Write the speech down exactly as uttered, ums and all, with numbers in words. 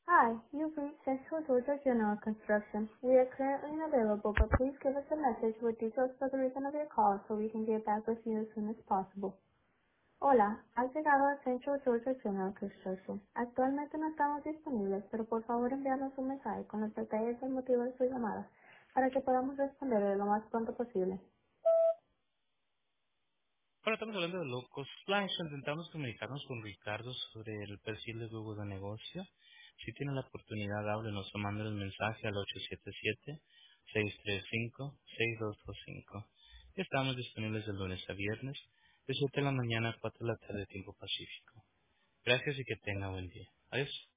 Hi, you've reached Central Georgia General Construction. We are currently unavailable, but please give us a message with details for the reason of your call so we can get back with you as soon as possible. Hola, has llegado a Central Georgia General Construction. Actualmente no estamos disponibles, pero por favor envíanos un mensaje con los detalles del motivo de su llamada para que podamos responderle lo más pronto posible. Bueno, estamos hablando de Locos Flash. Intentamos comunicarnos con Ricardo sobre el perfil de Google de negocio. Si tiene la oportunidad, háblenos o mándenos un mensaje al ocho siete siete, seis tres cinco, seis dos dos cinco. Estamos disponibles de lunes a viernes, de siete de la mañana a cuatro de la tarde, tiempo pacífico. Gracias y que tenga buen día. Adiós.